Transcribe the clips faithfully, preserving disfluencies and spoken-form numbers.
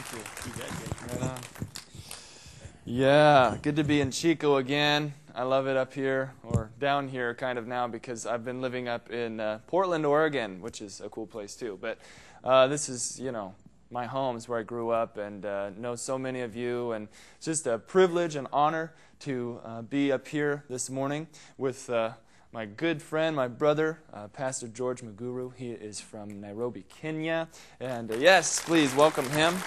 Thank you. You bet, right on. Yeah, good to be in Chico again. I love it up here, or down here kind of now, because I've been living up in uh, Portland, Oregon, which is a cool place too. But uh, this is, you know, my home is where I grew up and uh, know so many of you. And it's just a privilege and honor to uh, be up here this morning with uh, my good friend, my brother, uh, Pastor George Maguru. He is from Nairobi, Kenya. And uh, yes, please welcome him.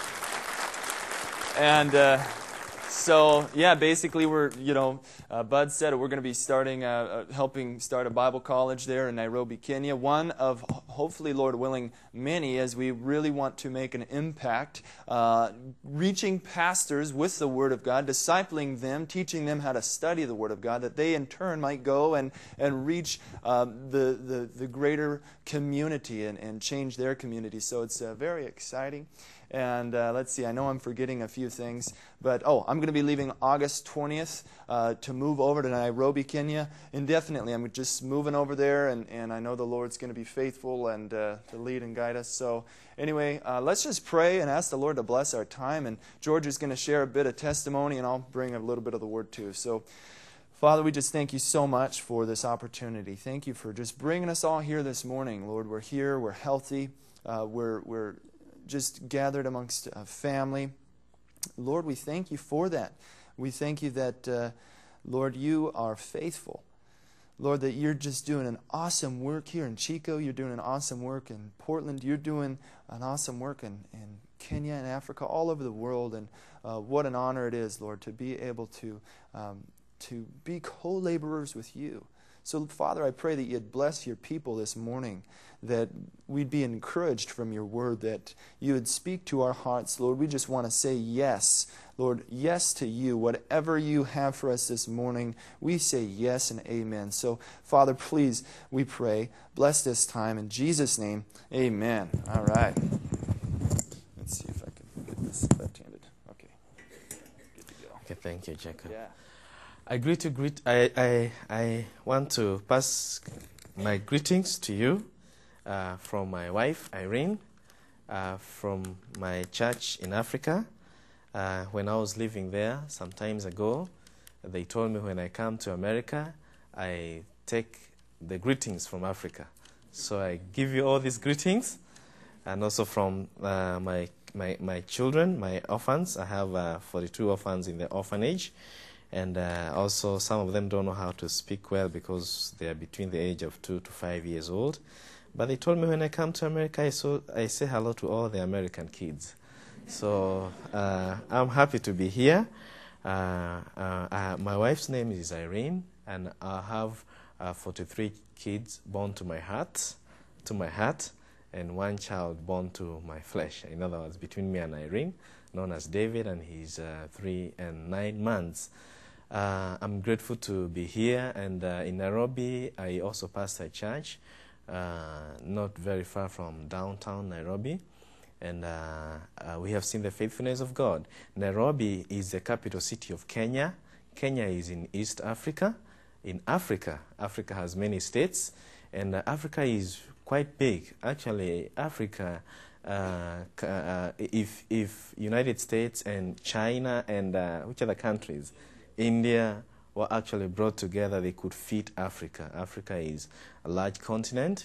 And uh, so, yeah, basically we're, you know, uh, Bud said we're going to be starting, uh, uh, helping start a Bible college there in Nairobi, Kenya. One of, hopefully, Lord willing, many, as we really want to make an impact, uh, reaching pastors with the Word of God, discipling them, teaching them how to study the Word of God, that they in turn might go and, and reach uh, the, the, the greater community and, and change their community. So it's uh, very exciting. And uh, let's see, I know I'm forgetting a few things, but oh, I'm going to be leaving August twentieth uh, to move over to Nairobi, Kenya, indefinitely. I'm just moving over there, and, and I know the Lord's going to be faithful and uh, to lead and guide us. So anyway, uh, let's just pray and ask the Lord to bless our time. And George is going to share a bit of testimony, and I'll bring a little bit of the Word too. So Father, we just thank you so much for this opportunity. Thank you for just bringing us all here this morning. Lord, we're here, we're healthy, uh, we're we're just gathered amongst uh, family. Lord, we thank you for that. We thank you that, uh, Lord, you are faithful. Lord, that you're just doing an awesome work here in Chico. You're doing an awesome work in Portland. You're doing an awesome work in, in Kenya and Africa, all over the world. And uh, what an honor it is, Lord, to be able to, um, to be co-laborers with you. So, Father, I pray that you'd bless your people this morning, that we'd be encouraged from your word, that you would speak to our hearts. Lord, we just want to say yes. Lord, yes to you. Whatever you have for us this morning, we say yes and amen. So, Father, please, we pray, bless this time. In Jesus' name, amen. All right. Let's see if I can get this left-handed. Okay. Good to go. Okay, thank you, Jacob. Yeah. I greet to greet. I, I I want to pass my greetings to you uh, from my wife Irene, uh, from my church in Africa. Uh, when I was living there some times ago, they told me when I come to America, I take the greetings from Africa. So I give you all these greetings, and also from uh, my my my children, my orphans. I have uh, forty-two orphans in the orphanage. And uh, also, some of them don't know how to speak well because they are between the age of two to five years old. But they told me when I come to America, I, saw, I say hello to all the American kids. So uh, I'm happy to be here. Uh, uh, uh, my wife's name is Irene, and I have uh, forty-three kids born to my heart, to my heart, and one child born to my flesh. In other words, between me and Irene, known as David, and he's uh, three and nine months. Uh, I'm grateful to be here, and uh, in Nairobi, I also pastor a church, uh, not very far from downtown Nairobi, and uh, uh, we have seen the faithfulness of God. Nairobi is the capital city of Kenya. Kenya is in East Africa. In Africa, Africa has many states, and uh, Africa is quite big. Actually, Africa, uh, uh, if, if United States and China and uh, which other countries, India were actually brought together, they could fit Africa. Africa is a large continent.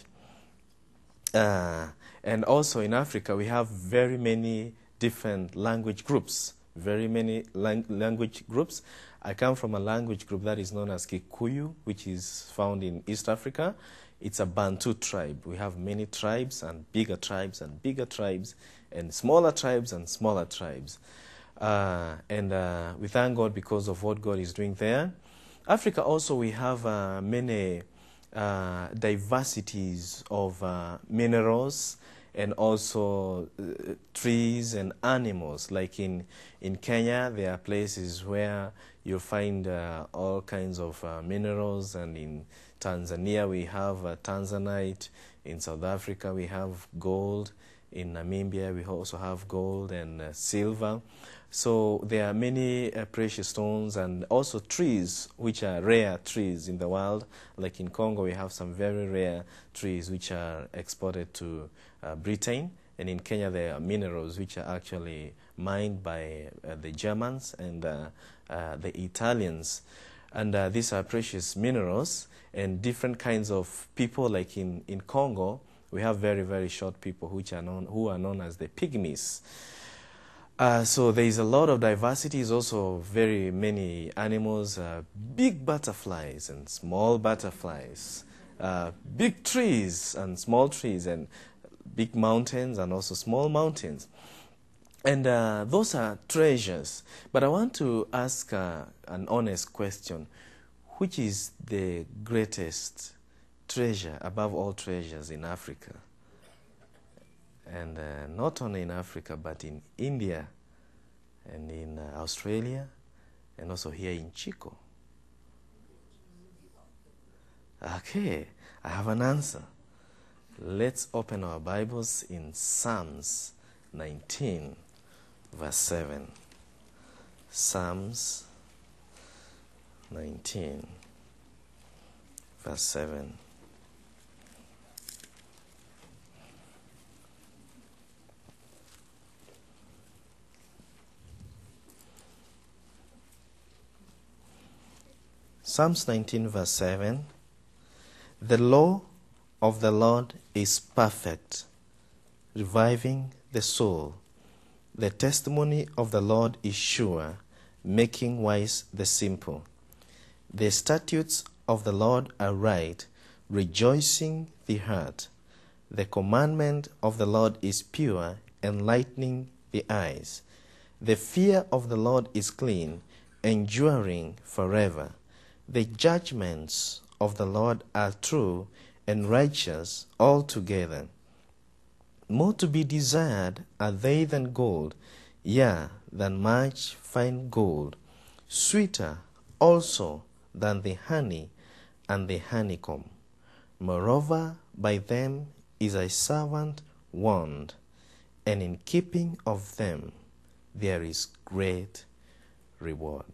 Uh, and also in Africa, we have very many different language groups, very many lang language groups. I come from a language group that is known as Kikuyu, which is found in East Africa. It's a Bantu tribe. We have many tribes and bigger tribes and bigger tribes and smaller tribes and smaller tribes. Uh, and uh, we thank God because of what God is doing there. Africa also, we have uh, many uh, diversities of uh, minerals and also uh, trees and animals. Like in, in Kenya, there are places where you'll find uh, all kinds of uh, minerals, and in Tanzania, we have uh, tanzanite. In South Africa, we have gold. In Namibia, we also have gold and uh, silver. So there are many uh, precious stones and also trees, which are rare trees in the world. Like in Congo, we have some very rare trees which are exported to uh, Britain, And in Kenya, there are minerals which are actually mined by uh, the Germans and uh, uh, the Italians. And uh, these are precious minerals, and different kinds of people, like in, in Congo, we have very, very short people which are known, who are known as the pygmies. Uh, so there is a lot of diversity. There's also very many animals, uh, big butterflies and small butterflies, uh, big trees and small trees, and big mountains and also small mountains. And uh, those are treasures. But I want to ask uh, an honest question. Which is the greatest treasure above all treasures in Africa? And uh, not only in Africa, but in India and in uh, Australia and also here in Chico. Okay, I have an answer. Let's open our Bibles in Psalms nineteen, verse seven. Psalms nineteen, verse seven. Psalms nineteen, verse seven. The law of the Lord is perfect, reviving the soul. The testimony of the Lord is sure, making wise the simple. The statutes of the Lord are right, rejoicing the heart. The commandment of the Lord is pure, enlightening the eyes. The fear of the Lord is clean, enduring forever. The judgments of the Lord are true and righteous altogether. More to be desired are they than gold, yea, than much fine gold, sweeter also than the honey and the honeycomb. Moreover, by them is a servant warned, and in keeping of them there is great reward.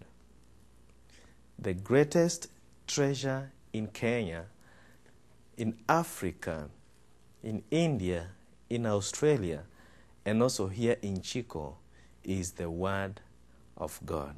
The greatest treasure in Kenya, in Africa, in India, in Australia, and also here in Chico, is the Word of God.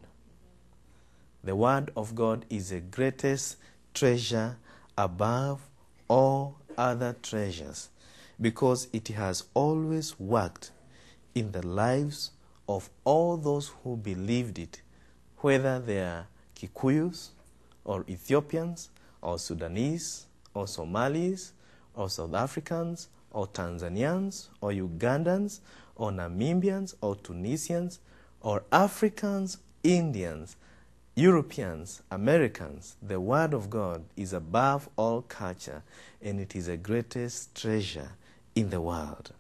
The Word of God is the greatest treasure above all other treasures, because it has always worked in the lives of all those who believed it, whether they are Kikuyus, or Ethiopians, or Sudanese, or Somalis, or South Africans, or Tanzanians, or Ugandans, or Namibians, or Tunisians, or Africans, Indians, Europeans, Americans. The Word of God is above all culture, and it is the greatest treasure in the world.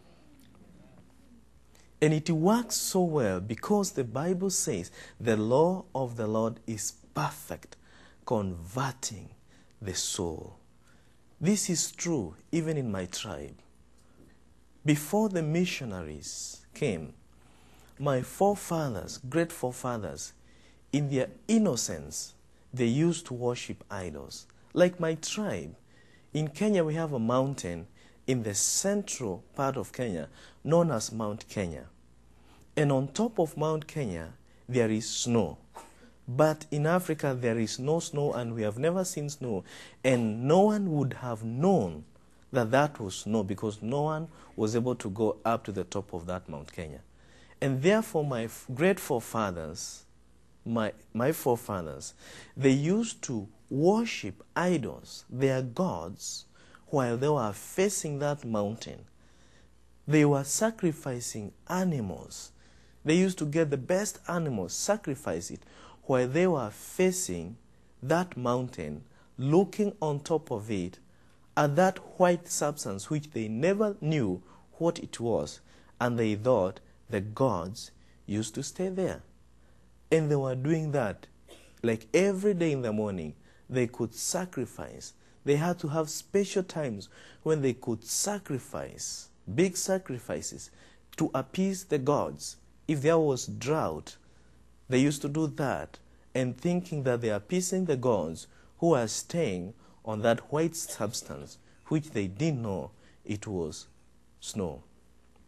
And it works so well because the Bible says the law of the Lord is perfect, converting the soul. This is true even in my tribe. Before the missionaries came, my forefathers, great forefathers, in their innocence, they used to worship idols. Like my tribe, in Kenya we have a mountain in the central part of Kenya known as Mount Kenya. And on top of Mount Kenya, there is snow. But in Africa, there is no snow, and we have never seen snow. And no one would have known that that was snow, because no one was able to go up to the top of that Mount Kenya. And therefore, my great forefathers, my, my forefathers, they used to worship idols, their gods, while they were facing that mountain. They were sacrificing animals. They used to get the best animals, sacrifice it, while they were facing that mountain, looking on top of it at that white substance which they never knew what it was, and they thought the gods used to stay there. And they were doing that like every day in the morning. They could sacrifice. They had to have special times when they could sacrifice, big sacrifices, to appease the gods. If there was drought, they used to do that, and thinking that they are appeasing the gods who are staying on that white substance, which they didn't know it was snow.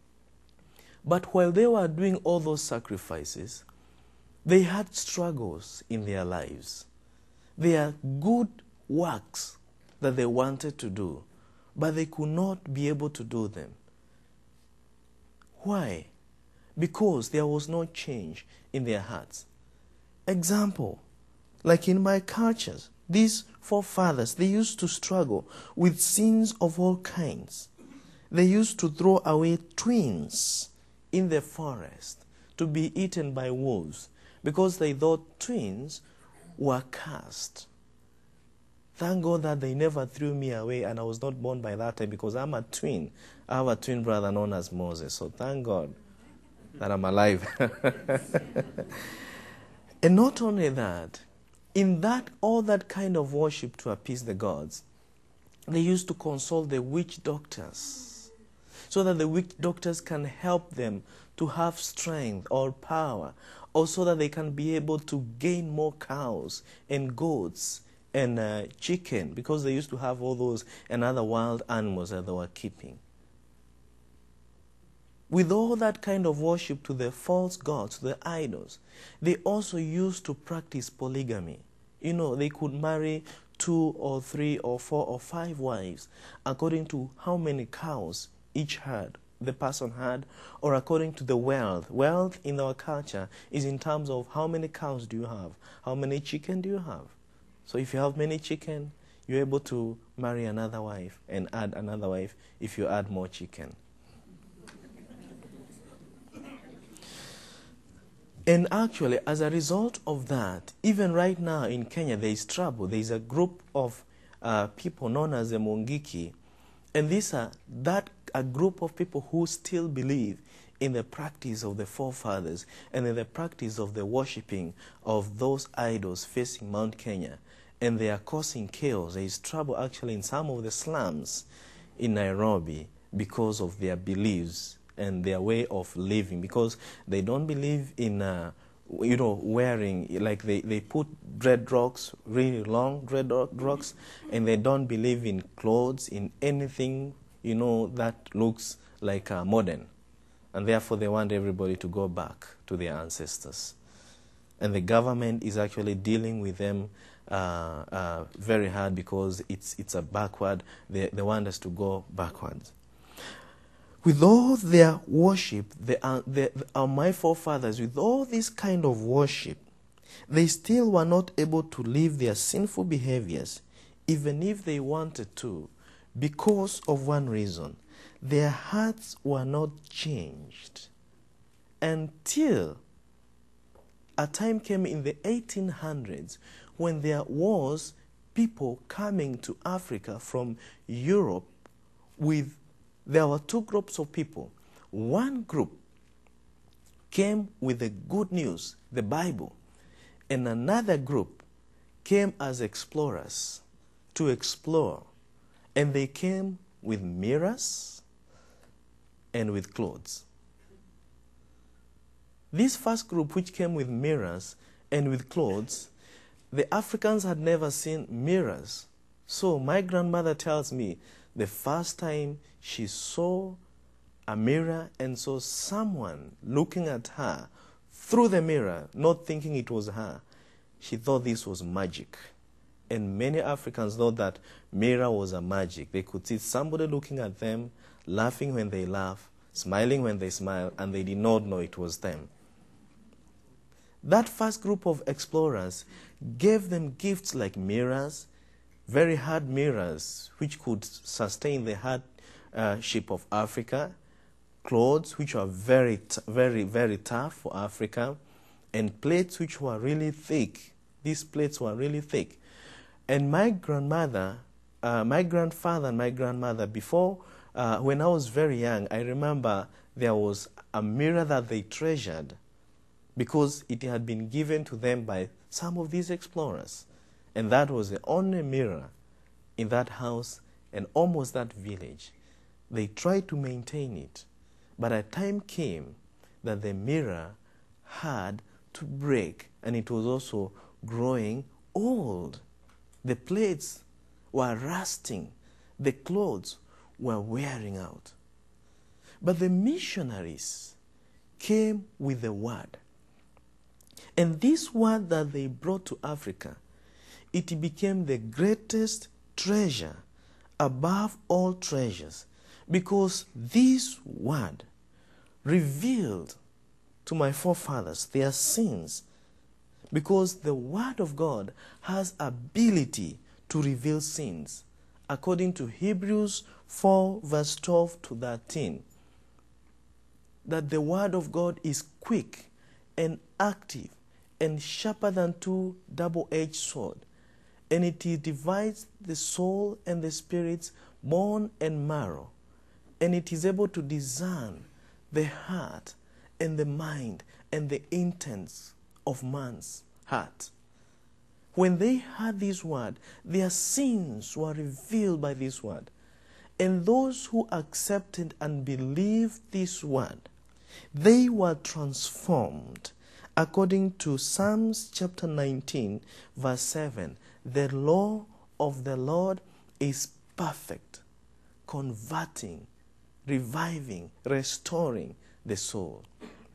But while they were doing all those sacrifices, they had struggles in their lives. There are good works that they wanted to do, but they could not be able to do them. Why? Because there was no change in their hearts. Example, like in my cultures, these forefathers, they used to struggle with sins of all kinds. They used to throw away twins in the forest to be eaten by wolves because they thought twins were cursed. Thank God that they never threw me away and I was not born by that time because I'm a twin. I have a twin brother known as Moses. So thank God that I'm alive. And not only that, in that all that kind of worship to appease the gods, they used to consult the witch doctors so that the witch doctors can help them to have strength or power, or so that they can be able to gain more cows and goats and uh, chicken, because they used to have all those and other wild animals that they were keeping. With all that kind of worship to the false gods, the idols, they also used to practice polygamy. You know, they could marry two or three or four or five wives according to how many cows each had, the person had, or according to the wealth. Wealth in our culture is in terms of how many cows do you have, how many chicken do you have. So if you have many chicken, you're able to marry another wife and add another wife if you add more chicken. And actually, as a result of that, even right now in Kenya, there is trouble. There is a group of uh, people known as the Mungiki, and these are that a group of people who still believe in the practice of the forefathers and in the practice of the worshipping of those idols facing Mount Kenya. And they are causing chaos. There is trouble actually in some of the slums in Nairobi because of their beliefs and their way of living, because they don't believe in, uh, you know, wearing, like they, they put dreadlocks, really long dreadlocks, and they don't believe in clothes, in anything, you know, that looks like uh, modern. And therefore they want everybody to go back to their ancestors. And the government is actually dealing with them uh, uh, very hard because it's, it's a backward, they, they want us to go backwards. With all their worship, the, uh, the, uh, my forefathers, with all this kind of worship, they still were not able to leave their sinful behaviors, even if they wanted to, because of one reason. Their hearts were not changed until a time came in the eighteen hundreds when there was people coming to Africa from Europe with There were two groups of people. One group came with the good news, the Bible, and another group came as explorers to explore. And they came with mirrors and with clothes. This first group, which came with mirrors and with clothes, the Africans had never seen mirrors. So my grandmother tells me the first time she saw a mirror and saw someone looking at her through the mirror, not thinking it was her, she thought this was magic. And many Africans thought that mirror was a magic. They could see somebody looking at them, laughing when they laugh, smiling when they smile, and they did not know it was them. That first group of explorers gave them gifts like mirrors, very hard mirrors which could sustain the hardship of Africa, clothes which were very, very, very tough for Africa, and plates which were really thick. These plates were really thick. And my grandmother, uh, my grandfather and my grandmother, before, uh, when I was very young, I remember there was a mirror that they treasured because it had been given to them by some of these explorers. And that was the only mirror in that house and almost that village. They tried to maintain it, but a time came that the mirror had to break, and it was also growing old. The plates were rusting. The clothes were wearing out. But the missionaries came with the word. And this word that they brought to Africa, it became the greatest treasure above all treasures, because this word revealed to my forefathers their sins, because the word of God has ability to reveal sins, according to Hebrews four verse twelve to thirteen, that the word of God is quick and active and sharper than two double-edged sword, and it divides the soul and the spirit's bone and marrow, and it is able to discern the heart and the mind and the intents of man's heart. When they heard this word, their sins were revealed by this word. And those who accepted and believed this word, they were transformed. According to Psalms chapter nineteen, verse seven, the law of the Lord is perfect, converting, reviving, restoring the soul.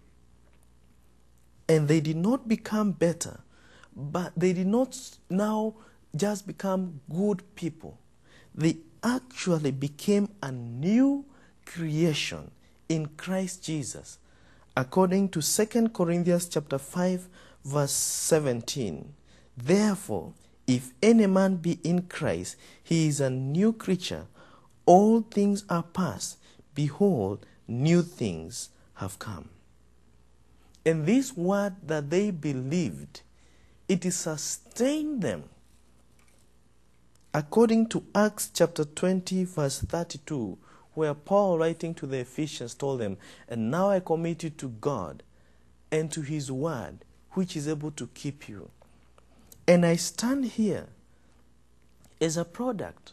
And they did not become better, but they did not now just become good people. They actually became a new creation in Christ Jesus. According to Second Corinthians chapter five, verse seventeen, therefore, if any man be in Christ, he is a new creature. All things are past. Behold, new things have come. And this word that they believed, it sustained them. According to Acts chapter twenty, verse thirty-two, where Paul, writing to the Ephesians, told them, and now I commit you to God and to his word, which is able to keep you. And I stand here as a product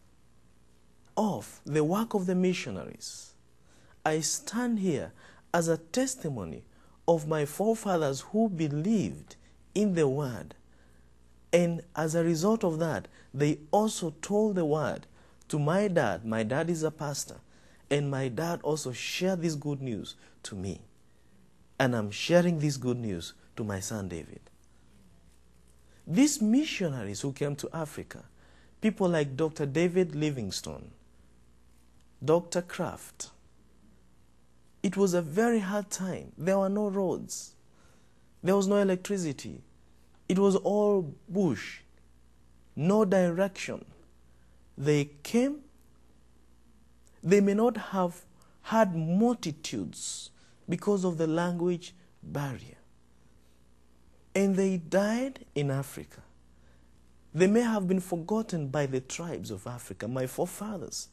of the work of the missionaries. I stand here as a testimony of my forefathers who believed in the word. And as a result of that, they also told the word to my dad. My dad is a pastor. And my dad also shared this good news to me. And I'm sharing this good news to my son David. These missionaries who came to Africa, people like Doctor David Livingstone, Doctor Kraft, it was a very hard time. There were no roads. There was no electricity. It was all bush, no direction. They came. They may not have had multitudes because of the language barrier. And they died in Africa. They may have been forgotten by the tribes of Africa, my forefathers.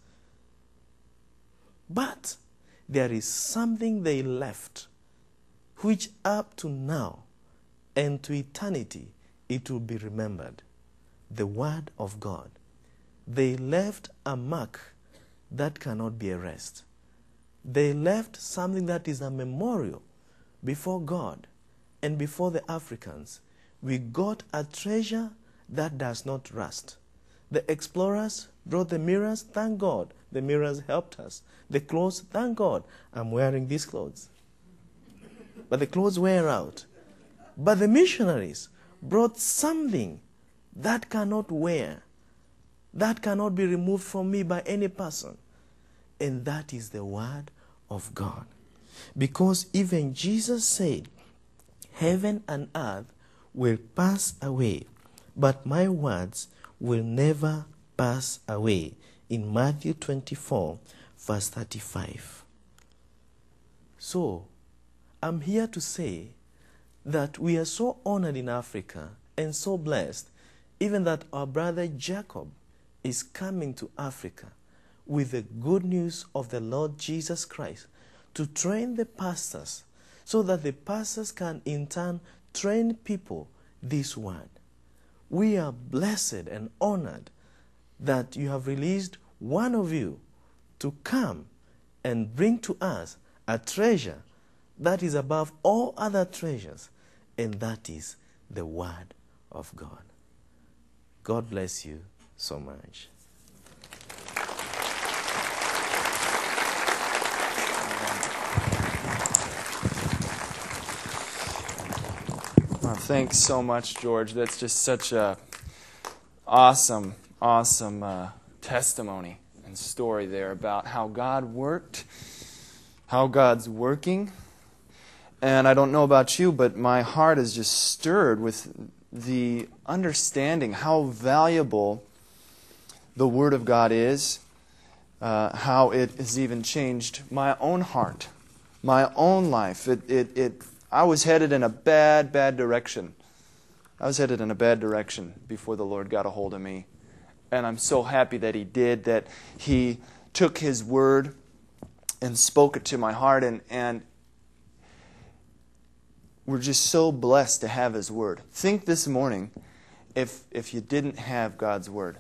But there is something they left, which up to now and to eternity, it will be remembered. The word of God. They left a mark that cannot be erased. They left something that is a memorial before God and before the Africans. We got a treasure that does not rust. The explorers brought the mirrors, thank God. The mirrors helped us. The clothes, thank God. I'm wearing these clothes. But the clothes wear out. But the missionaries brought something that cannot wear, that cannot be removed from me by any person. And that is the word of God. Because even Jesus said, heaven and earth will pass away, but my words will never pass away. In Matthew twenty-four, verse thirty-five. So, I'm here to say that we are so honored in Africa and so blessed, even that our brother Jacob is coming to Africa with the good news of the Lord Jesus Christ to train the pastors so that the pastors can in turn train people this word. We are blessed and honored that you have released one of you to come and bring to us a treasure that is above all other treasures, and that is the word of God. God bless you so much. thanks so much, George. That's just such a awesome, awesome uh, testimony and story there about how God worked, how God's working. And I don't know about you, but my heart is just stirred with the understanding how valuable the Word of God is, uh, how it has even changed my own heart, my own life. It, it, it. I was headed in a bad, bad direction. I was headed in a bad direction before the Lord got a hold of me. And I'm so happy that He did, that He took His Word and spoke it to my heart, and, and we're just so blessed to have His Word. Think this morning if if you didn't have God's Word.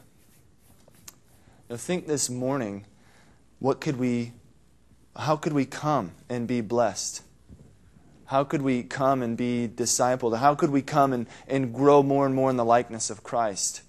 Now think this morning, what could we, how could we come and be blessed? How could we come and be discipled? How could we come and, and grow more and more in the likeness of Christ?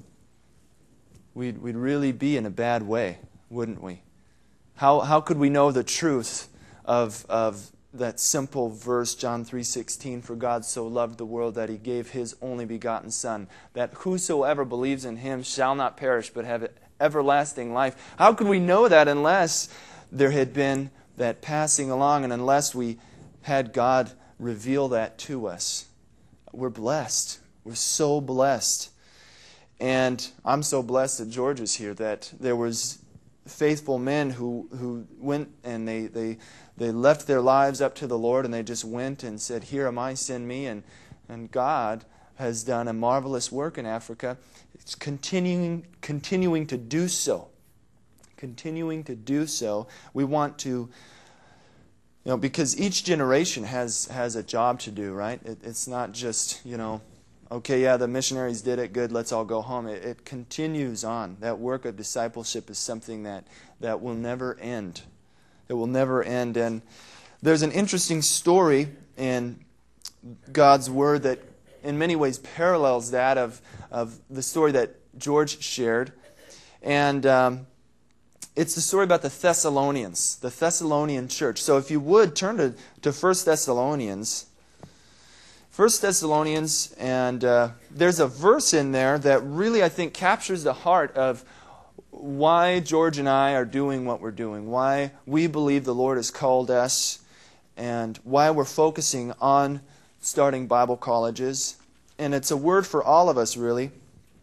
We'd, we'd really be in a bad way, wouldn't we? How how could we know the truth of of that simple verse, John three sixteen, for God so loved the world that He gave His only begotten Son, that whosoever believes in Him shall not perish but have everlasting life. How could we know that unless there had been that passing along and unless we had God reveal that to us? We're blessed. We're so blessed. And I'm so blessed that George is here, that there was faithful men who, who went and they, they they left their lives up to the Lord, and they just went and said, here am I, send me. And, and God has done a marvelous work in Africa. It's continuing, continuing to do so. Continuing to do so. We want to, you know, because each generation has, has a job to do, right? It, it's not just, you know, okay, yeah, the missionaries did it, good, let's all go home. It, it continues on. That work of discipleship is something that, that will never end. It will never end. And there's an interesting story in God's Word that in many ways parallels that of, of the story that George shared. And um, it's the story about the Thessalonians, the Thessalonian church. So if you would, turn to, to First Thessalonians. First Thessalonians, and uh, there's a verse in there that really, I think, captures the heart of why George and I are doing what we're doing, why we believe the Lord has called us, and why we're focusing on starting Bible colleges. And it's a word for all of us, really.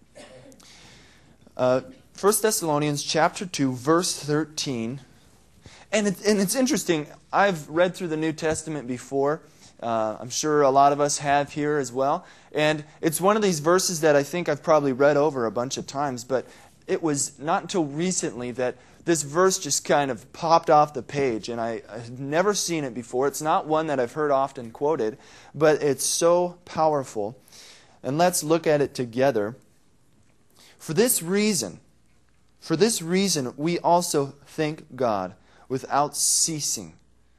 Uh, First Thessalonians chapter two, verse thirteen. And, it, and it's interesting. I've read through the New Testament before. Uh, I'm sure a lot of us have here as well. And it's one of these verses that I think I've probably read over a bunch of times, but it was not until recently that this verse just kind of popped off the page, and I, I had never seen it before. It's not one that I've heard often quoted, but it's so powerful. And let's look at it together. For this reason, for this reason, we also thank God without ceasing.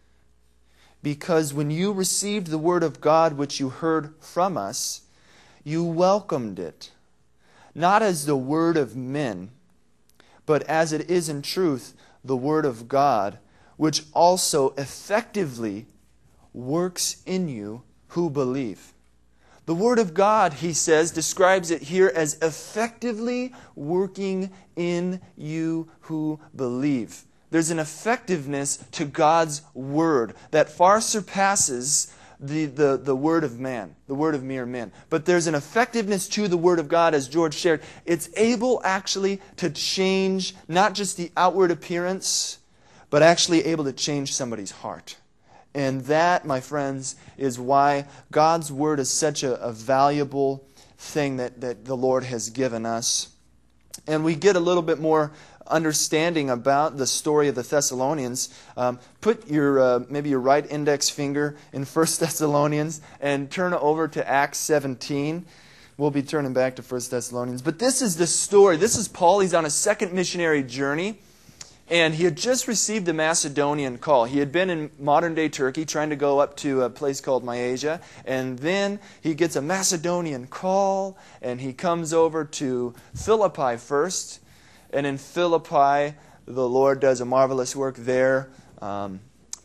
Because when you received the word of God which you heard from us, you welcomed it, not as the word of men, but as it is in truth the word of God, which also effectively works in you who believe. The word of God, he says, describes it here as effectively working in you who believe. There's an effectiveness to God's word that far surpasses the, the, the word of man, the word of mere men. But there's an effectiveness to the word of God, as George shared. It's able actually to change not just the outward appearance, but actually able to change somebody's heart. And that, my friends, is why God's word is such a, a valuable thing that, that the Lord has given us. And we get a little bit more understanding about the story of the Thessalonians. Um, put your uh, maybe your right index finger in First Thessalonians and turn over to Acts seventeen. We'll be turning back to First Thessalonians. But this is the story. This is Paul. He's on a second missionary journey. And he had just received the Macedonian call. He had been in modern-day Turkey trying to go up to a place called Mysia. And then he gets a Macedonian call, and he comes over to Philippi first. And in Philippi, the Lord does a marvelous work there. Um,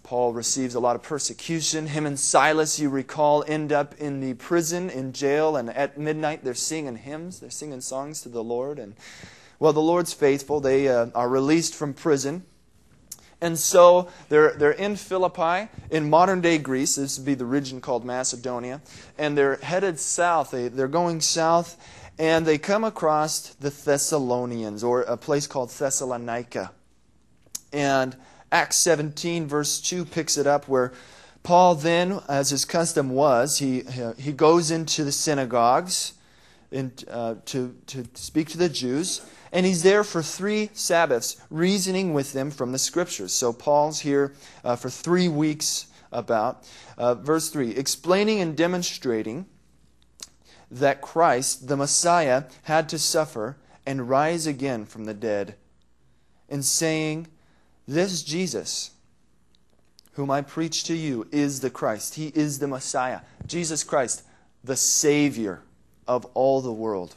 Paul receives a lot of persecution. Him and Silas, you recall, end up in the prison, in jail, and at midnight they're singing hymns. They're singing songs to the Lord. And, well, the Lord's faithful. They uh, are released from prison. And so they're, they're in Philippi, in modern-day Greece. This would be the region called Macedonia. And they're headed south. They, they're going south, and they come across the Thessalonians, or a place called Thessalonica. And Acts seventeen, verse two, picks it up where Paul then, as his custom was, he he goes into the synagogues in, uh, to, to speak to the Jews. And he's there for three Sabbaths, reasoning with them from the Scriptures. So Paul's here uh, for three weeks about. Uh, verse three, explaining and demonstrating that Christ, the Messiah, had to suffer and rise again from the dead, and saying, this Jesus, whom I preach to you, is the Christ. He is the Messiah. Jesus Christ, the Savior of all the world.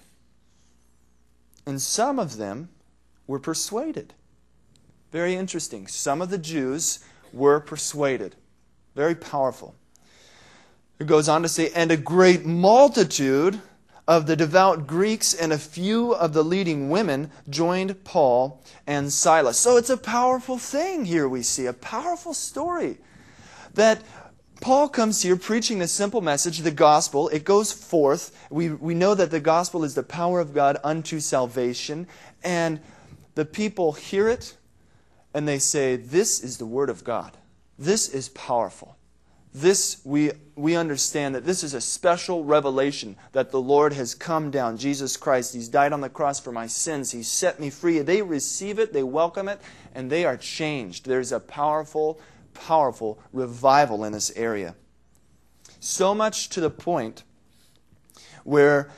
And some of them were persuaded. Very interesting. Some of the Jews were persuaded. Very powerful. It goes on to say, and a great multitude of the devout Greeks and a few of the leading women joined Paul and Silas. So it's a powerful thing here we see, a powerful story. That Paul comes here preaching the simple message, the gospel. It goes forth. We, we know that the gospel is the power of God unto salvation. And the people hear it and they say, this is the word of God. This is powerful. This, we, we understand that this is a special revelation that the Lord has come down. Jesus Christ, He's died on the cross for my sins. He set me free. They receive it, they welcome it, and they are changed. There's a powerful, powerful revival in this area. So much to the point where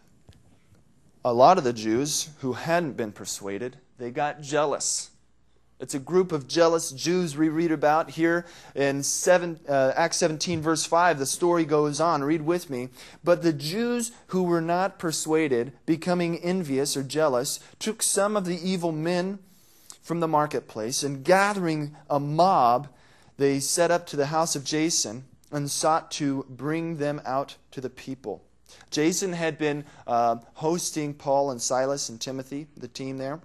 a lot of the Jews who hadn't been persuaded, they got jealous. It's a group of jealous Jews we read about here in seven, uh, Acts seventeen, verse five. The story goes on. Read with me. But the Jews who were not persuaded, becoming envious or jealous, took some of the evil men from the marketplace, and gathering a mob, they set up to the house of Jason and sought to bring them out to the people. Jason had been uh, hosting Paul and Silas and Timothy, the team there.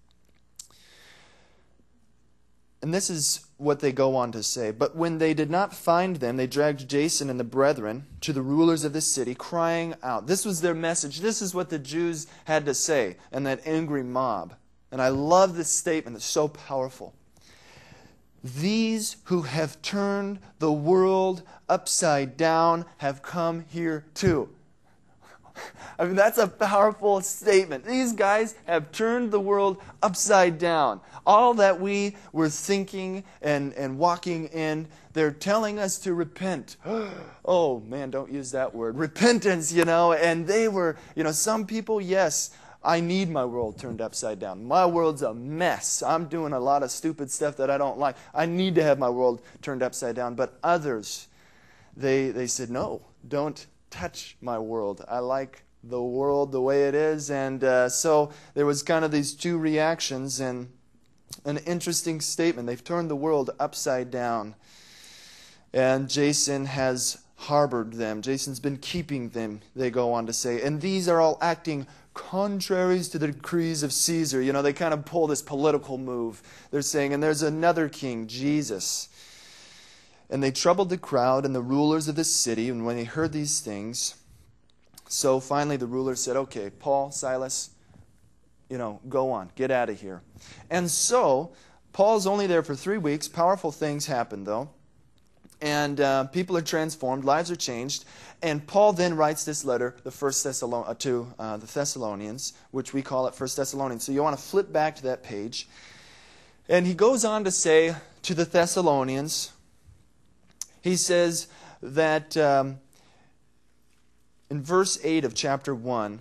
And this is what they go on to say. But when they did not find them, they dragged Jason and the brethren to the rulers of the city, crying out. This was their message. This is what the Jews had to say, and that angry mob. And I love this statement. It's so powerful. These who have turned the world upside down have come here too. I mean, that's a powerful statement. These guys have turned the world upside down. All that we were thinking and, and walking in, they're telling us to repent. Oh, man, don't use that word. Repentance, you know. And they were, you know, some people, yes, I need my world turned upside down. My world's a mess. I'm doing a lot of stupid stuff that I don't like. I need to have my world turned upside down. But others, they they said, no, don't touch my world. I like the world the way it is. And uh, so there was kind of these two reactions, and an interesting statement. They've turned the world upside down. And Jason has harbored them. Jason's been keeping them, they go on to say. And these are all acting contraries to the decrees of Caesar. You know, they kind of pull this political move. They're saying, and there's another king, Jesus. And they troubled the crowd and the rulers of the city, and when they heard these things, so finally the ruler said, okay, Paul, Silas, you know, go on, get out of here. And so, Paul's only there for three weeks. Powerful things happen, though. And uh, people are transformed, lives are changed. And Paul then writes this letter, the First Thessalon- to uh, the Thessalonians, which we call it First Thessalonians. So you want to flip back to that page. And he goes on to say to the Thessalonians, he says that um, in verse eight of chapter one,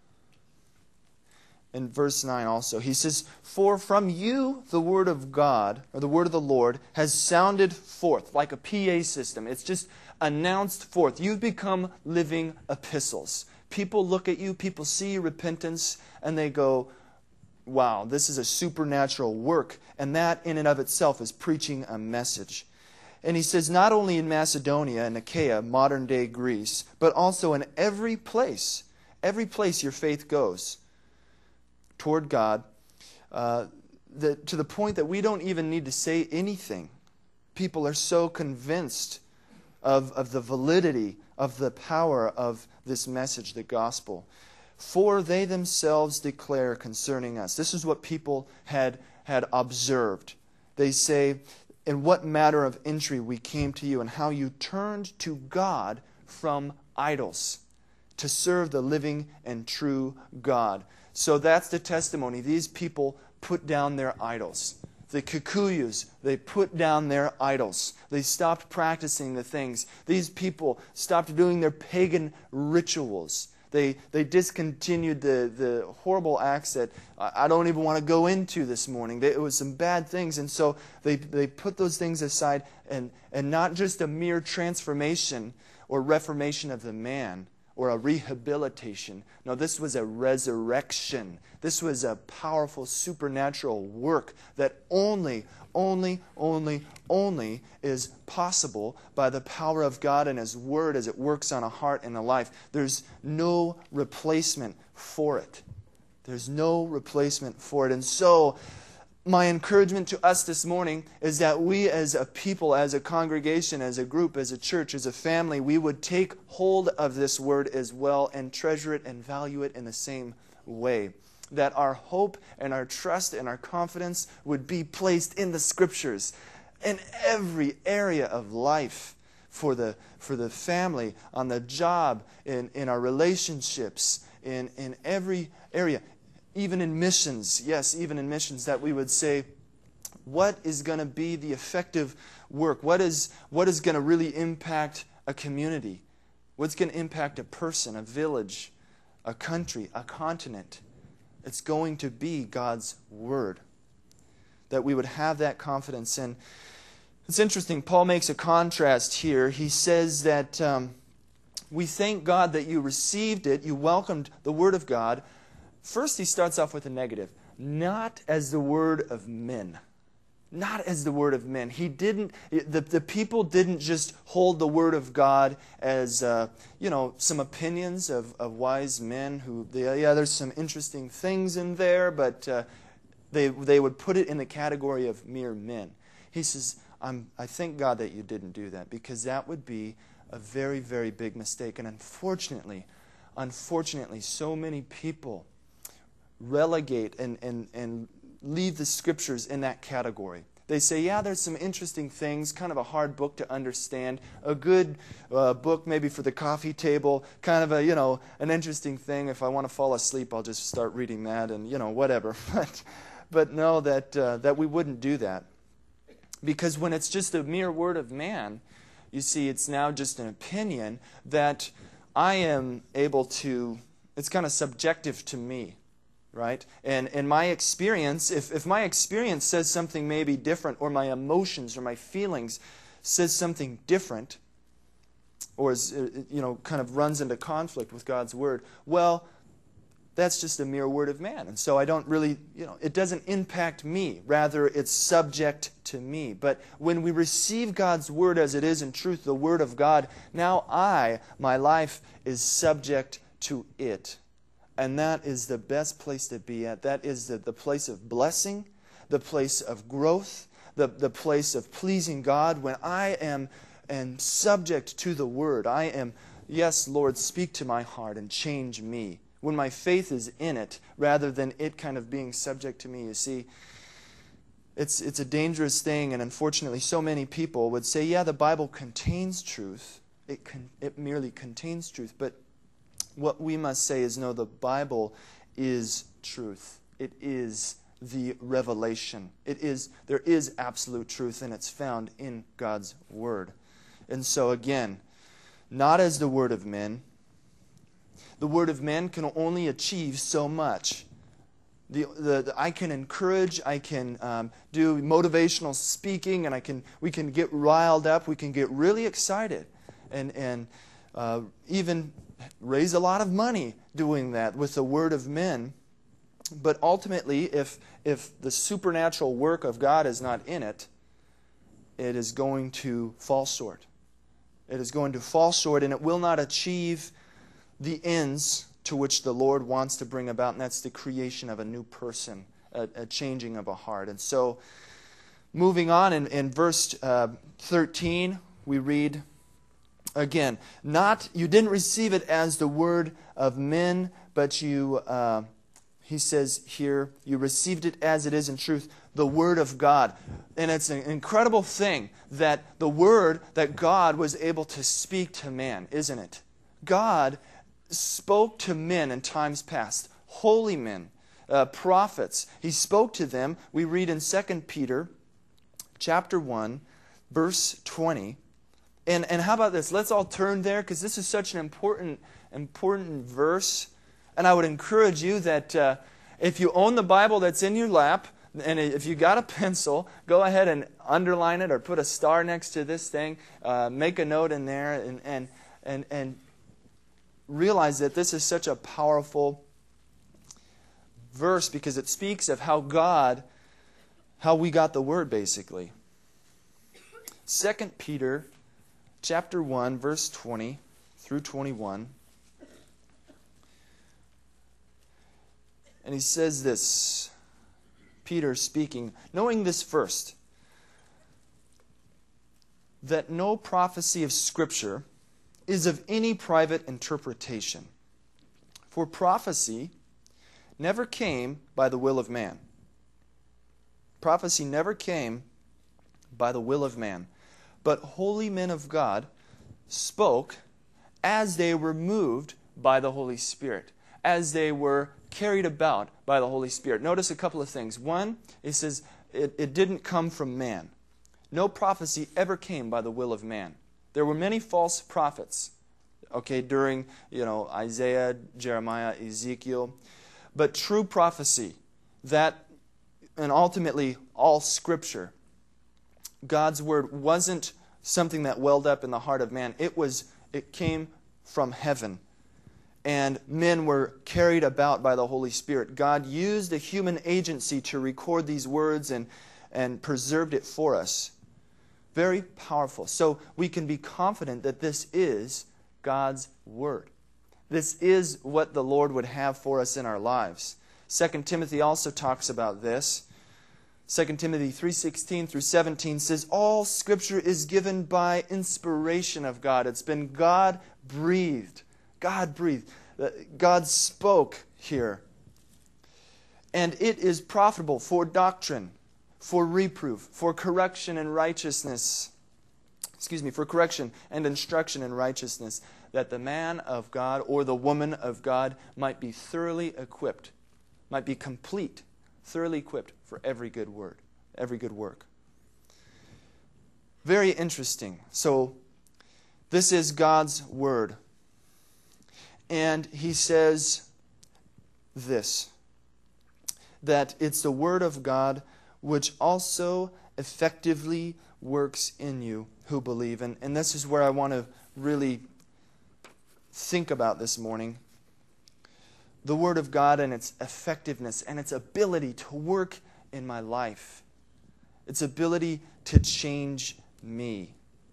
in verse nine also, he says, for from you the word of God, or the word of the Lord, has sounded forth like a P A system. It's just announced forth. You've become living epistles. People look at you, people see your repentance, and they go, wow, this is a supernatural work. And that in and of itself is preaching a message. And he says, not only in Macedonia and Achaia, modern-day Greece, but also in every place, every place your faith goes toward God, uh, the, to the point that we don't even need to say anything. People are so convinced of, of the validity, of the power of this message, the gospel. For they themselves declare concerning us. This is what people had, had observed. They say, in what matter of entry we came to you, and how you turned to God from idols to serve the living and true God. So that's the testimony. These people put down their idols. The Kikuyus, they put down their idols. They stopped practicing the things. These people stopped doing their pagan rituals. They they discontinued the, the horrible acts that I don't even want to go into this morning. They, it was some bad things, and so they, they put those things aside, and, and not just a mere transformation or reformation of the man or a rehabilitation. No, this was a resurrection. This was a powerful supernatural work that only, only, only, only is possible by the power of God and His Word as it works on a heart and a life. There's no replacement for it. There's no replacement for it. And so, my encouragement to us this morning is that we as a people, as a congregation, as a group, as a church, as a family, we would take hold of this Word as well and treasure it and value it in the same way. That our hope and our trust and our confidence would be placed in the Scriptures in every area of life, for the for the family, on the job, in, in our relationships, in, in every area, even in missions. Yes, even in missions, that we would say, what is going to be the effective work? What is what is going to really impact a community? What's going to impact a person, a village, a country, a continent? It's going to be God's Word. That we would have that confidence. And it's interesting, Paul makes a contrast here. He says that um, we thank God that you received it, you welcomed the Word of God. First, he starts off with a negative. Not as the word of men. Not as the word of men. He didn't, the, the people didn't just hold the Word of God as, uh, you know, some opinions of, of wise men who, they, yeah, there's some interesting things in there, but uh, they, they would put it in the category of mere men. He says, I'm, I thank God that you didn't do that, because that would be a very, very big mistake. And unfortunately, unfortunately, so many people relegate and, and, and leave the Scriptures in that category. They say, yeah, there's some interesting things, kind of a hard book to understand, a good uh, book maybe for the coffee table, kind of a, you know, an interesting thing. If I want to fall asleep, I'll just start reading that and, you know, whatever. But, but no, that, uh, that we wouldn't do that. Because when it's just a mere word of man, you see, it's now just an opinion that I am able to, it's kind of subjective to me. Right? And in my experience, if, if my experience says something maybe different, or my emotions or my feelings says something different, or is, you know, kind of runs into conflict with God's Word, well, that's just a mere word of man. And so I don't really, you know, it doesn't impact me. Rather, it's subject to me. But when we receive God's Word as it is in truth, the Word of God, now I, my life is subject to it. And that is the best place to be at. That is the, the place of blessing, the place of growth, the, the place of pleasing God. When I am, am subject to the Word, I am, yes, Lord, speak to my heart and change me. When my faith is in it, rather than it kind of being subject to me, you see, it's, it's a dangerous thing. And unfortunately, so many people would say, yeah, the Bible contains truth. It, con- it merely contains truth. But what we must say is, no, the Bible is truth. It is the revelation. It is, there is absolute truth, and it's found in God's Word. And so again, not as the word of men. The word of men can only achieve so much. The, the, the I can encourage, I can um, do motivational speaking, and I can we can get riled up, we can get really excited, and and uh, even raise a lot of money doing that with the word of men. But ultimately, if if the supernatural work of God is not in it, it is going to fall short. It is going to fall short, and it will not achieve the ends to which the Lord wants to bring about, and that's the creation of a new person, a, a changing of a heart. And so, moving on in, in verse uh, thirteen, we read again, not you didn't receive it as the word of men, but you, uh, he says here, you received it as it is in truth, the word of God. And it's an incredible thing that the word that God was able to speak to man, isn't it? God spoke to men in times past, holy men, uh, prophets. He spoke to them. We read in Second Peter chapter one, verse twenty. And, and how about this? Let's all turn there, because this is such an important, important verse. And I would encourage you that uh, if you own the Bible that's in your lap, and if you got a pencil, go ahead and underline it or put a star next to this thing. Uh, make a note in there and, and, and, and realize that this is such a powerful verse because it speaks of how God, how we got the Word, basically. Second Peter chapter one, verse twenty through twenty-one. And he says this, Peter speaking, knowing this first, that no prophecy of Scripture is of any private interpretation. For prophecy never came by the will of man. Prophecy never came by the will of man. But holy men of God spoke as they were moved by the Holy Spirit, as they were carried about by the Holy Spirit. Notice a couple of things. One, it says it, it didn't come from man. No prophecy ever came by the will of man. There were many false prophets, okay, during, you know, Isaiah, Jeremiah, Ezekiel. But true prophecy, that, and ultimately all Scripture, God's Word wasn't something that welled up in the heart of man. It was, it came from heaven. And men were carried about by the Holy Spirit. God used a human agency to record these words and, and preserved it for us. Very powerful. So we can be confident that this is God's Word. This is what the Lord would have for us in our lives. Second Timothy also talks about this. Second Timothy three sixteen through seventeen says, all Scripture is given by inspiration of God. It's been God-breathed. God breathed. God spoke here. And it is profitable for doctrine, for reproof, for correction and righteousness. Excuse me, for correction and instruction in righteousness, that the man of God or the woman of God might be thoroughly equipped, might be complete, thoroughly equipped for every good word, every good work. Very interesting. So, this is God's Word. And he says this, that it's the Word of God which also effectively works in you who believe. And, and this is where I want to really think about this morning. The Word of God and its effectiveness and its ability to work in my life. Its ability to change me.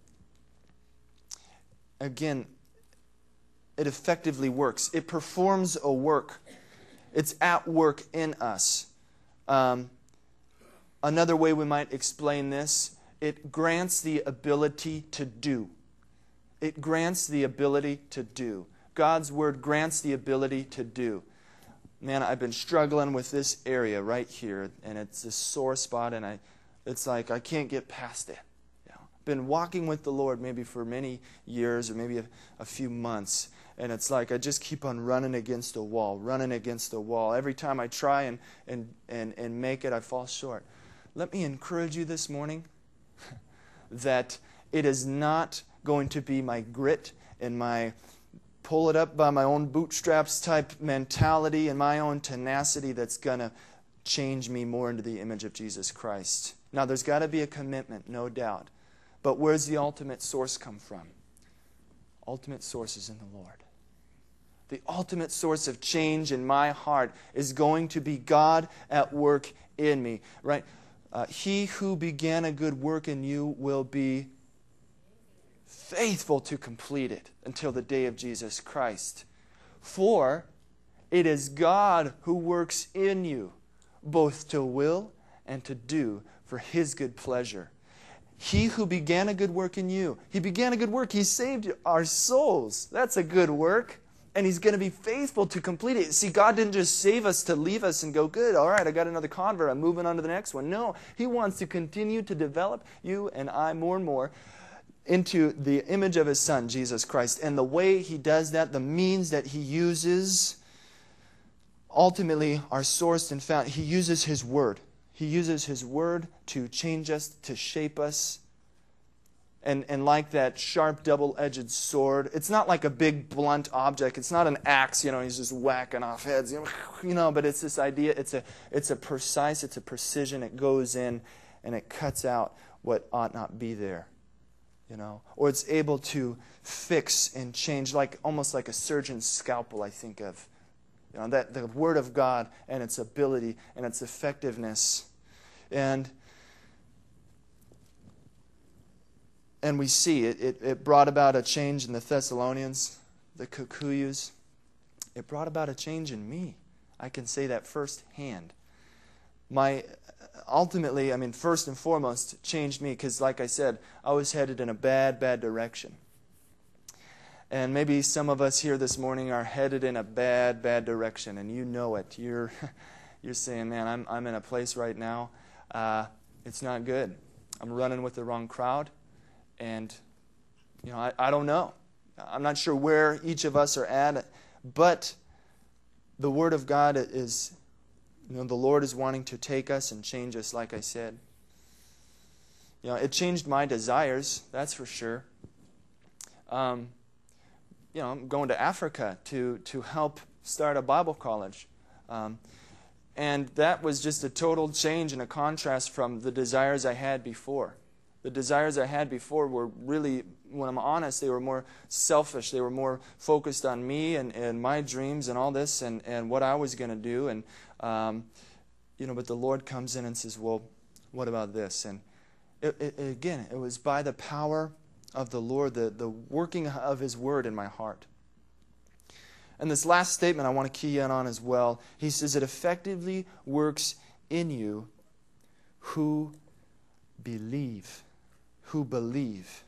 Again, it effectively works. It performs a work. It's at work in us. Um, another way we might explain this, it grants the ability to do. It grants the ability to do. God's Word grants the ability to do. Man, I've been struggling with this area right here, and it's a sore spot, and I, it's like I can't get past it. You know, been walking with the Lord maybe for many years or maybe a, a few months, and it's like I just keep on running against a wall, running against a wall. Every time I try and, and, and, and make it, I fall short. Let me encourage you this morning that it is not going to be my grit and my pull it up by my own bootstraps type mentality and my own tenacity that's going to change me more into the image of Jesus Christ. Now, there's got to be a commitment, no doubt. But where's the ultimate source come from? Ultimate source is in the Lord. The ultimate source of change in my heart is going to be God at work in me, right? Uh, he who began a good work in you will be faithful to complete it until the day of Jesus Christ. For it is God who works in you, both to will and to do for His good pleasure. He who began a good work in you, He began a good work. He saved our souls. That's a good work. And He's going to be faithful to complete it. See, God didn't just save us to leave us and go, good, all right, I got another convert, I'm moving on to the next one. No, He wants to continue to develop you and I more and more into the image of His Son, Jesus Christ. And the way He does that, the means that He uses, ultimately are sourced and found. He uses His Word. He uses His Word to change us, to shape us. And, and like that sharp double-edged sword, it's not like a big blunt object. It's not an axe, you know, He's just whacking off heads, you know, you know, but it's this idea, it's a, it's a precise, it's a precision. It goes in and it cuts out what ought not be there, you know. Or it's able to fix and change, like almost like a surgeon's scalpel, I think of. You know, that the Word of God and its ability and its effectiveness. And And we see it, it, it brought about a change in the Thessalonians, the Kukuyus. It brought about a change in me. I can say that firsthand. My, ultimately, I mean, first and foremost, it changed me because, like I said, I was headed in a bad, bad direction. And maybe some of us here this morning are headed in a bad, bad direction, and you know it. You're, you're saying, man, I'm, I'm in a place right now. Uh, it's not good. I'm running with the wrong crowd. And, you know, I, I don't know. I'm not sure where each of us are at, but the Word of God is, you know, the Lord is wanting to take us and change us, like I said. You know, it changed my desires, that's for sure. Um, you know, I'm going to Africa to, to help start a Bible college. Um, and that was just a total change and a contrast from the desires I had before. The desires I had before were really, when I'm honest, they were more selfish. They were more focused on me and, and my dreams and all this and, and what I was going to do. And, um, you know, but the Lord comes in and says, well, what about this? And it, it, again, it was by the power of the Lord, the, the working of His Word in my heart. And this last statement I want to key in on as well. He says, it effectively works in you who believe. Who believe,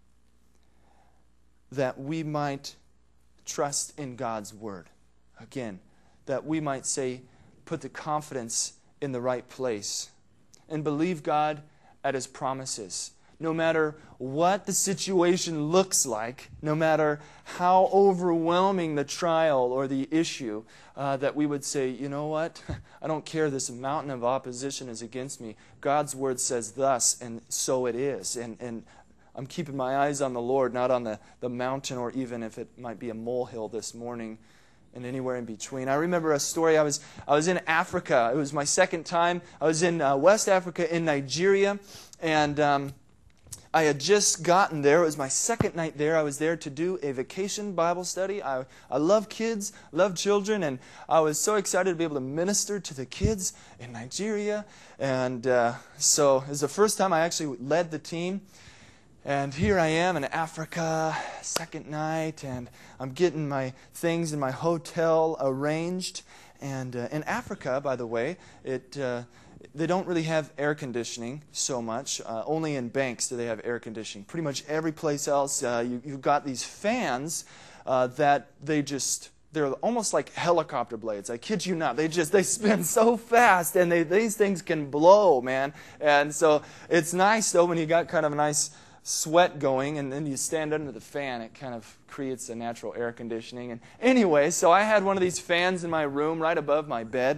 that we might trust in God's Word. Again, that we might say, put the confidence in the right place and believe God at His promises. No matter what the situation looks like, no matter how overwhelming the trial or the issue, uh, that we would say, you know what? I don't care, this mountain of opposition is against me. God's Word says thus, and so it is. And, and I'm keeping my eyes on the Lord, not on the, the mountain, or even if it might be a molehill this morning, and anywhere in between. I remember a story. I was I was in Africa. It was my second time. I was in uh, West Africa, in Nigeria, and Um, I had just gotten there. It was my second night there. I was there to do a vacation Bible study. I, I love kids, love children, and I was so excited to be able to minister to the kids in Nigeria. And uh, so it was the first time I actually led the team. And here I am in Africa, second night, and I'm getting my things in my hotel arranged. And uh, in Africa, by the way, it... Uh, They don't really have air conditioning so much. Uh, only in banks do they have air conditioning. Pretty much every place else, uh, you, you've got these fans uh, that they just, they're almost like helicopter blades. I kid you not. They just, they spin so fast, and they, these things can blow, man. And so it's nice, though, when you got kind of a nice sweat going, and then you stand under the fan. It kind of creates a natural air conditioning. And anyway, so I had one of these fans in my room right above my bed.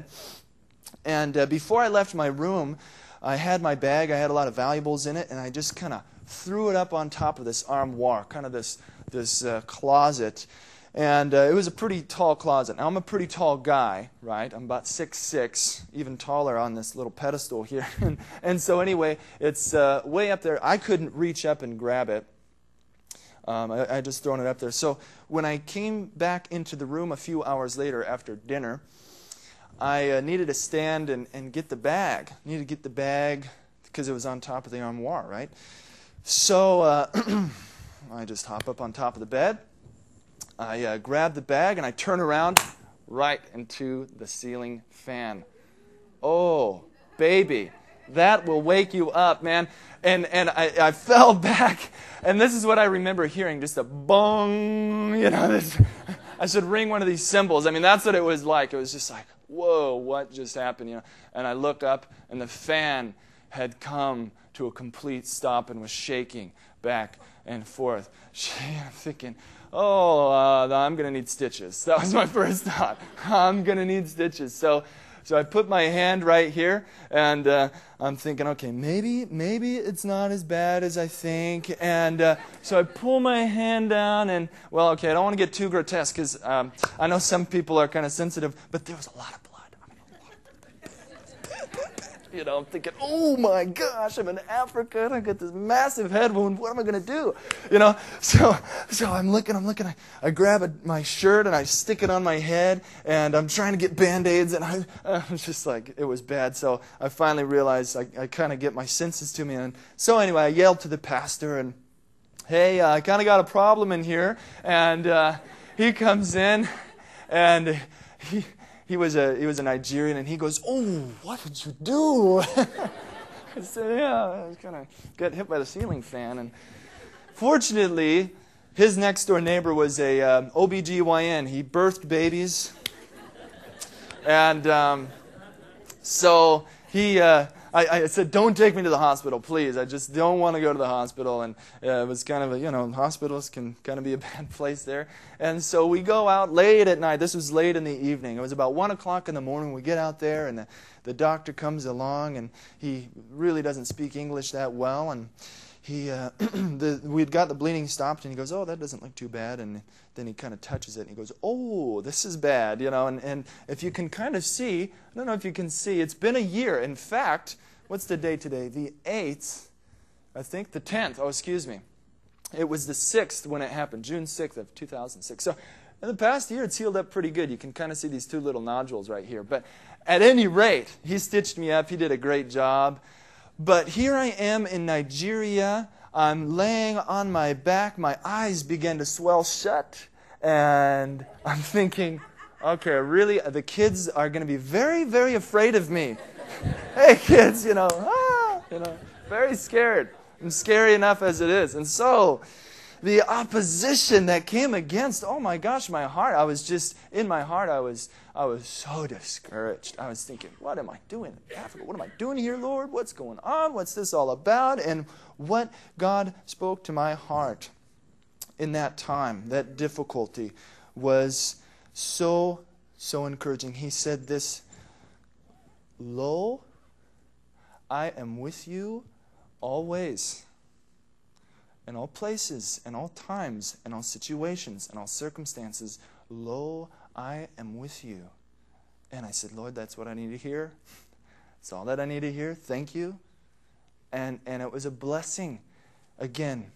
And uh, before I left my room, I had my bag. I had a lot of valuables in it, and I just kind of threw it up on top of this armoire, kind of this this uh, closet. And uh, it was a pretty tall closet. Now, I'm a pretty tall guy, right? I'm about six foot six, even taller on this little pedestal here. and, and so anyway, it's uh, way up there. I couldn't reach up and grab it. Um, I, I just thrown it up there. So when I came back into the room a few hours later after dinner, I uh, needed to stand and, and get the bag. I needed to get the bag because it was on top of the armoire, right? So uh, I just hop up on top of the bed. I uh, grab the bag and I turn around right into the ceiling fan. Oh, baby, that will wake you up, man. And and I, I fell back, and this is what I remember hearing, just a bong, you know, this, I should ring one of these cymbals. I mean, that's what it was like. It was just like, whoa, what just happened, you know? And I look up, and the fan had come to a complete stop and was shaking back and forth. I'm thinking, oh, uh, I'm going to need stitches. That was my first thought. I'm going to need stitches. So so I put my hand right here, and uh, I'm thinking, okay, maybe maybe it's not as bad as I think. And uh, so I pull my hand down, and, well, okay, I don't want to get too grotesque, because um, I know some people are kind of sensitive, but there was a lot of blood. I mean, a lot of blood. You know, I'm thinking, oh my gosh, I'm in Africa and I got this massive head wound. What am I going to do? You know, so so I'm looking, I'm looking. I, I grab a, my shirt and I stick it on my head, and I'm trying to get Band-Aids, and I, I was just like, it was bad. So I finally realized I, I kind of get my senses to me. And so anyway, I yelled to the pastor, and, hey, uh, I kind of got a problem in here. And uh, he comes in, and he... He was a he was a Nigerian, and he goes, "Oh, what did you do?" I said, "Yeah, I was kind of got hit by the ceiling fan." And fortunately, his next door neighbor was a um, O B G Y N. He birthed babies, and um, so he. Uh, I, I said, "Don't take me to the hospital, please. I just don't want to go to the hospital." And uh, it was kind of a, you know, hospitals can kind of be a bad place there. And so we go out late at night. This was late in the evening. It was about one o'clock in the morning. We get out there, and the, the doctor comes along, and he really doesn't speak English that well. And he, uh, the, we'd got the bleeding stopped, and he goes, "Oh, that doesn't look too bad." And then he kind of touches it, and he goes, "Oh, this is bad," you know. And, and if you can kind of see, I don't know if you can see, it's been a year. In fact, what's the date today? The eighth, I think, the tenth. Oh, excuse me. It was the sixth when it happened, June sixth of two thousand six. So in the past year, it's healed up pretty good. You can kind of see these two little nodules right here. But at any rate, he stitched me up. He did a great job. But here I am in Nigeria. I'm laying on my back. My eyes began to swell shut. And I'm thinking, okay, really, the kids are going to be very, very afraid of me. Hey, kids, you know, ah, you know, very scared. I'm scary enough as it is. And so the opposition that came against, oh my gosh, my heart, I was just, in my heart, I was I was so discouraged. I was thinking, what am I doing in Africa? What am I doing here, Lord? What's going on? What's this all about? And what God spoke to my heart in that time, that difficulty, was so, so encouraging. He said this, "Lo, I am with you always, in all places, in all times, in all situations, in all circumstances. Lo, I am with you." And I said, "Lord, that's what I need to hear. That's all that I need to hear. Thank you." And, and it was a blessing. Again,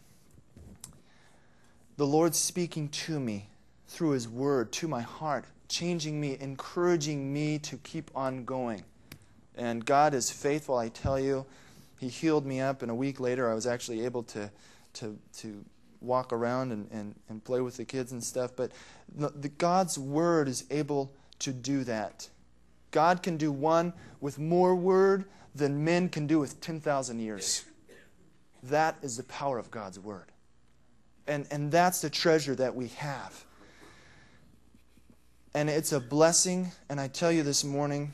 the Lord speaking to me through His Word, to my heart, changing me, encouraging me to keep on going. And God is faithful, I tell you. He healed me up, and a week later I was actually able to to, to walk around and, and, and play with the kids and stuff. But the, the God's Word is able to do that. God can do one with more Word than men can do with ten thousand years. That is the power of God's Word. And, and that's the treasure that we have. And it's a blessing, and I tell you this morning,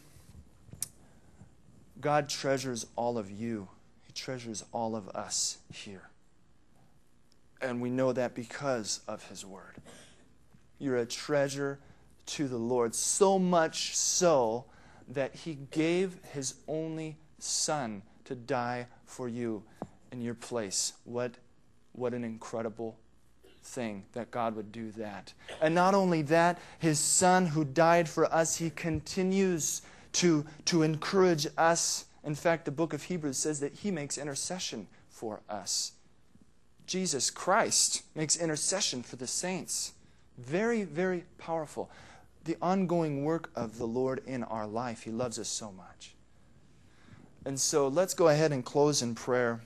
God treasures all of you. He treasures all of us here. And we know that because of His Word. You're a treasure to the Lord, so much so that He gave His only Son to die for you in your place. What, what an incredible thing that God would do that. And not only that, His Son who died for us, He continues to, to encourage us. In fact, the book of Hebrews says that He makes intercession for us. Jesus Christ makes intercession for the saints. Very, very powerful. The ongoing work of the Lord in our life. He loves us so much. And so let's go ahead and close in prayer.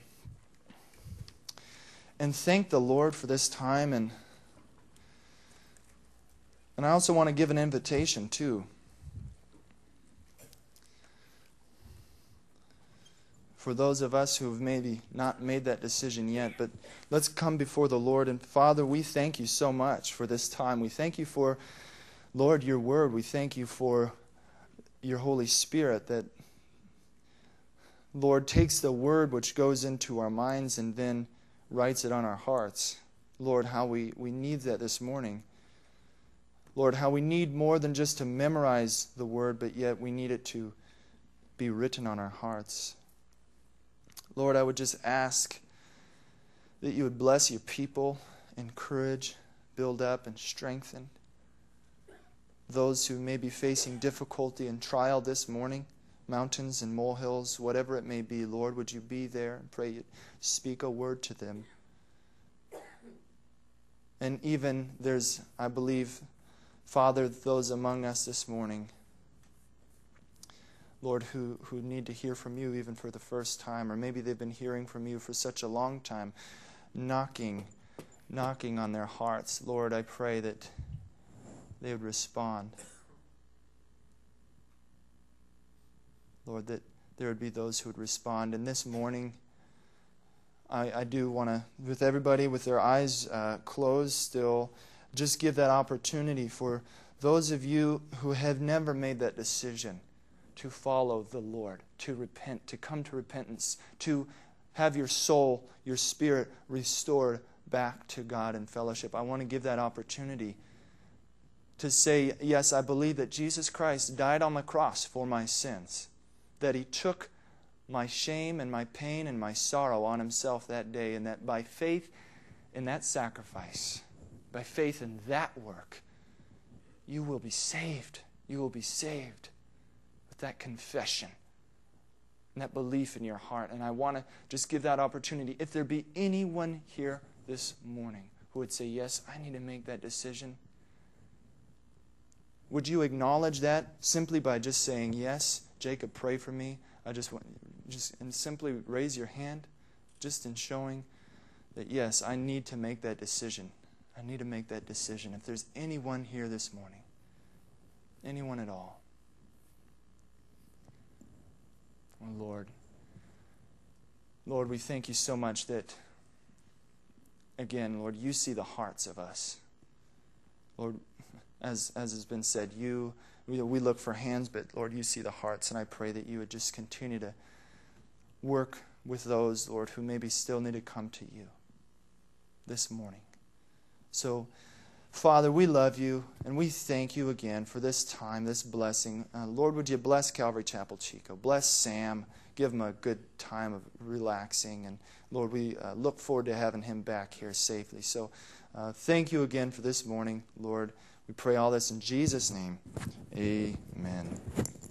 And thank the Lord for this time. And, and I also want to give an invitation, too. For those of us who have maybe not made that decision yet, but let's come before the Lord. And Father, we thank you so much for this time. We thank you for, Lord, your word. We thank you for your Holy Spirit that, Lord, takes the word which goes into our minds and then writes it on our hearts. Lord, how we, we need that this morning. Lord, how we need more than just to memorize the word, but yet we need it to be written on our hearts. Lord, I would just ask that you would bless your people, encourage, build up, and strengthen those who may be facing difficulty and trial this morning, mountains and molehills, whatever it may be. Lord, would you be there and pray you speak a word to them. And even there's, I believe, Father, those among us this morning, Lord, who, who need to hear from you even for the first time, or maybe they've been hearing from you for such a long time, knocking, knocking on their hearts. Lord, I pray that they would respond. Lord, that there would be those who would respond. And this morning, I, I do want to, with everybody with their eyes uh, closed still, just give that opportunity for those of you who have never made that decision to follow the Lord, to repent, to come to repentance, to have your soul, your spirit restored back to God in fellowship. I want to give that opportunity to say, yes, I believe that Jesus Christ died on the cross for my sins, that he took my shame and my pain and my sorrow on himself that day, and that by faith in that sacrifice, by faith in that work, you will be saved. You will be saved. That confession and that belief in your heart. And I want to just give that opportunity. If there be anyone here this morning who would say, yes, I need to make that decision, would you acknowledge that simply by just saying, yes, Jacob, pray for me? I just want just and simply raise your hand, just in showing that, yes, I need to make that decision. I need to make that decision. If there's anyone here this morning, anyone at all, oh, Lord, Lord, we thank you so much that, again, Lord, you see the hearts of us. Lord, as as has been said, you we, we look for hands, but Lord, you see the hearts, and I pray that you would just continue to work with those, Lord, who maybe still need to come to you this morning. So, Father, we love you, and we thank you again for this time, this blessing. Uh, Lord, would you bless Calvary Chapel Chico? Bless Sam. Give him a good time of relaxing. And, Lord, we uh, look forward to having him back here safely. So uh, thank you again for this morning, Lord. We pray all this in Jesus' name. Amen.